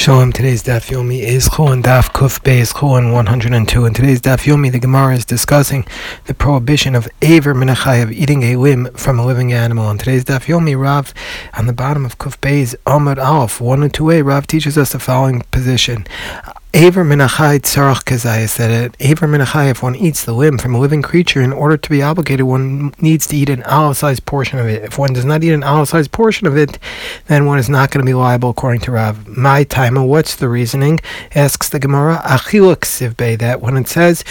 Shalom. Today's Daf Yomi is Chulin Daf Kuf Beis Chulin 102. In today's Daf Yomi, the Gemara is discussing the prohibition of Aver Min HaChai, of eating a limb from a living animal. In today's Daf Yomi, Rav, on the bottom of Kuf Beis Amud Aleph 102a, Rav teaches us the following position. Aver Min HaChai tzarach kazayis, that an Aver Min HaChai, if one eats the limb from a living creature, in order to be obligated, one needs to eat an olive-sized portion of it. If one does not eat an olive-sized portion of it, then one is not going to be liable, according to Rav. My timer, what's the reasoning? Asks the Gemara, achila ksivbei, that when it says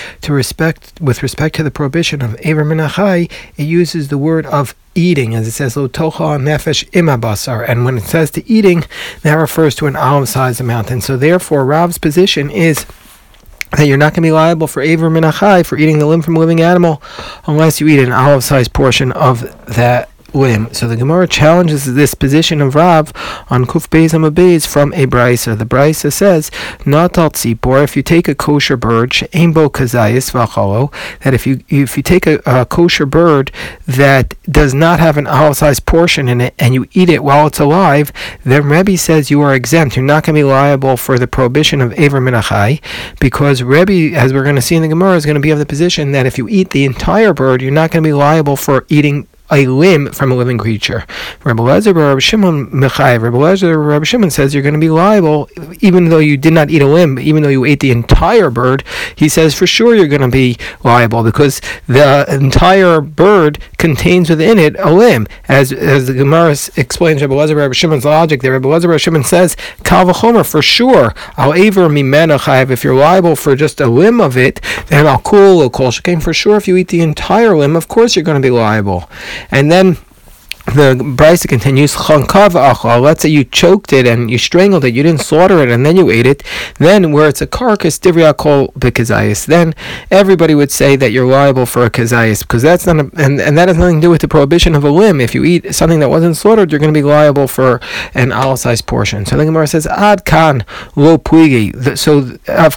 with respect to the prohibition of Aver Min HaChai, it uses the word of eating, as it says lo tocha nefesh ima basar, and when it says to eating, that refers to an olive-sized amount. And so therefore Rav's position is that you're not going to be liable for Aver Min HaChai, for eating the limb from a living animal, unless you eat an olive-sized portion of that limb. So the Gemara challenges this position of Rav on Kuf Beis Amud Beis from a Brisa. The Brisa says, Natal tzipor, if you take a kosher bird, she'ein bo kazayis v'chalo, that if you take a kosher bird that does not have an olive-sized portion in it, and you eat it while it's alive, then Rebbe says you are exempt. You're not going to be liable for the prohibition of Aver Min HaChai, because Rebbe, as we're going to see in the Gemara, is going to be of the position that if you eat the entire bird, you're not going to be liable for eating a limb from a living creature. Rabbi Eliezer Rabbi Shimon Mechayev. Rabbi Eliezer Rabbi Shimon says you're going to be liable even though you did not eat a limb, even though you ate the entire bird. He says for sure you're going to be liable because the entire bird contains within it a limb. As the Gemara explains Rabbi Eliezer Rabbi Shimon's logic there, Rabbi Eliezer Rabbi Shimon says Kal v'chomer, for sure Al Aver Mimena Chayev, if you're liable for just a limb of it, then Al Kul Kol Shekain, for sure if you eat the entire limb, of course you're going to be liable. And then the Brisa continues, let's say you choked it and you strangled it, you didn't slaughter it and then you ate it, then where it's a carcass, divya kol b'kazayis, then everybody would say that you're liable for a kazayis, because that's not and that has nothing to do with the prohibition of a limb. If you eat something that wasn't slaughtered, you're going to be liable for an olive-sized portion. So the Gemara says, ad kan lo puigi. So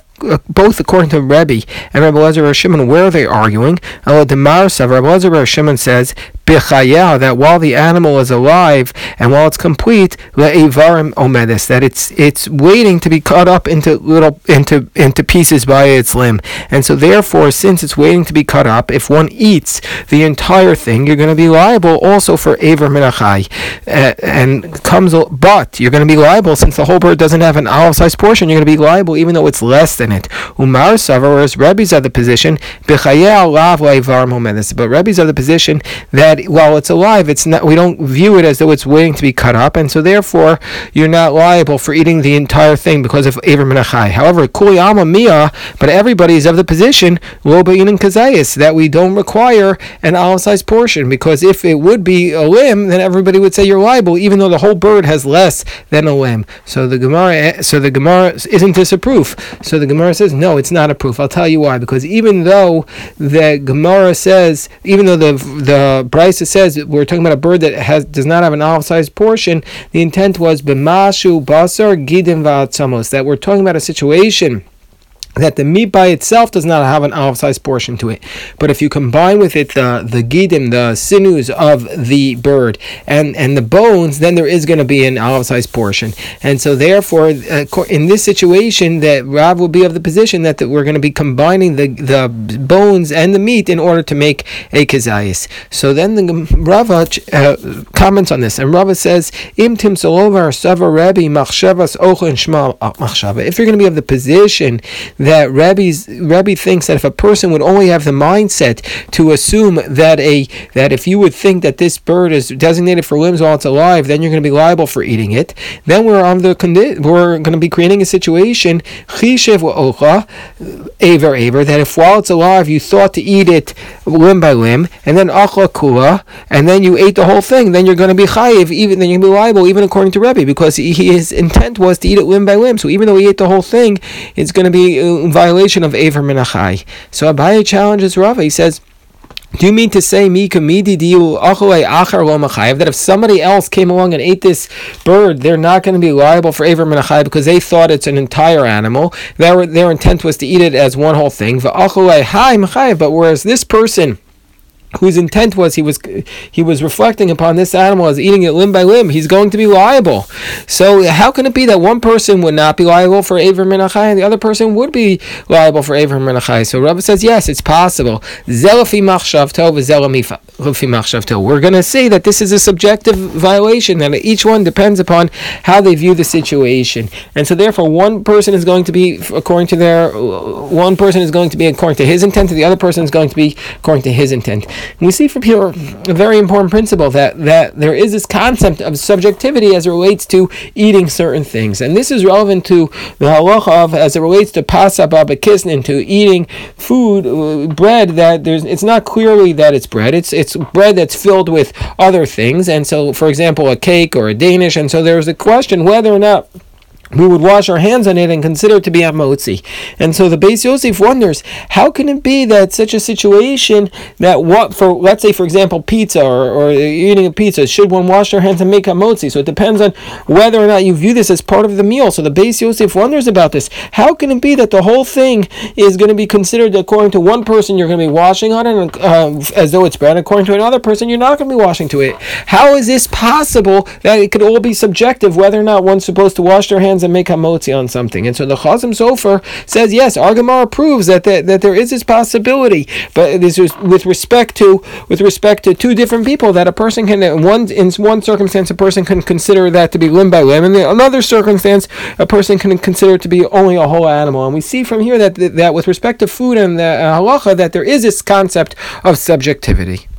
both according to Rebbe and Rabbi Eliezer Rabbi Shimon, where are they arguing? Rabbi Eliezer Rabbi Shimon says that while the animal is alive and while it's complete, le'evarim omedis, that it's waiting to be cut up into pieces by its limb. And so therefore, since it's waiting to be cut up, if one eats the entire thing, you're going to be liable also for Aver Min HaChai. But you're going to be liable since the whole bird doesn't have an olive-sized portion. You're going to be liable even though it's less than it. Umar Savar, whereas Rebbe's of the position, but Rebbe's of the position that while it's alive, it's not. We don't view it as though it's waiting to be cut up, and so therefore you're not liable for eating the entire thing because of Aver Min HaChai. However, Kuli Alma Mia, but everybody is of the position Lo Ba'inin Kazayis, that we don't require an olive-sized portion, because if it would be a limb, then everybody would say you're liable, even though the whole bird has less than a limb. So the Gemara isn't this a proof? So the Gemara says no, it's not a proof. I'll tell you why. Because even though the Gemara says, even though the Brisa says we're talking about a bird that does not have an olive-sized portion, the intent was b'mashu basar gidim va'atzamos, that we're talking about a situation that the meat by itself does not have an olive-sized portion to it. But if you combine with it the gidim, the sinews of the bird, and the bones, then there is going to be an olive-sized portion. And so therefore, in this situation, that Rav will be of the position that we're going to be combining the bones and the meat in order to make a kazayis. So then the Rava comments on this, and Rava says, Im tim solovar sava Rebbe machshavas ochel and shma machshava. If you're going to be of the position that Rebbe thinks that if a person would only have the mindset to assume that if you would think that this bird is designated for limbs while it's alive, then you're going to be liable for eating it, then we're going to be creating a situation chishev ocha aver, that if while it's alive you thought to eat it limb by limb, and then achla kula, and then you ate the whole thing, then you're going to be chayiv, then you're going to be liable, even according to Rebbe, because his intent was to eat it limb by limb. So even though he ate the whole thing, it's going to be in violation of Aver Min HaChai. So Abaye challenges Rava. He says, do you mean to say that if somebody else came along and ate this bird, they're not going to be liable for Aver Min HaChai because they thought it's an entire animal? Their intent was to eat it as one whole thing. But whereas this person whose intent was he was reflecting upon this animal as eating it limb by limb, he's going to be liable. So how can it be that one person would not be liable for Eiver Min HaChai and the other person would be liable for Eiver Min HaChai? So Rabbi says, yes, it's possible. Zelafi machshavto v'zelafi machshavto. We're going to say that this is a subjective violation, and each one depends upon how they view the situation. And so therefore one person is going to be according to his intent, and the other person is going to be according to his intent. And we see from here a very important principle that there is this concept of subjectivity as it relates to eating certain things. And this is relevant to the halacha of, as it relates to pasa b'kisnin, to eating food, bread, that it's not clearly that it's bread. It's bread that's filled with other things. And so, for example, a cake or a Danish. And so there's a question whether or not we would wash our hands on it and consider it to be hamotzi. And so the Beis Yosef wonders, how can it be that such a situation that let's say, for example, pizza or eating a pizza, should one wash their hands and make hamotzi? So it depends on whether or not you view this as part of the meal. So the Beis Yosef wonders about this. How can it be that the whole thing is going to be considered, according to one person, you're going to be washing on it as though it's bread, according to another person, you're not going to be washing to it? How is this possible that it could all be subjective, whether or not one's supposed to wash their hands and make hamotzi on something? And so the Chazam Sofer says, yes, our Gemara proves that there is this possibility, but this is with respect to two different people, that a person can, in one circumstance, a person can consider that to be limb by limb, and in another circumstance, a person can consider it to be only a whole animal. And we see from here that with respect to food and the halacha, that there is this concept of subjectivity.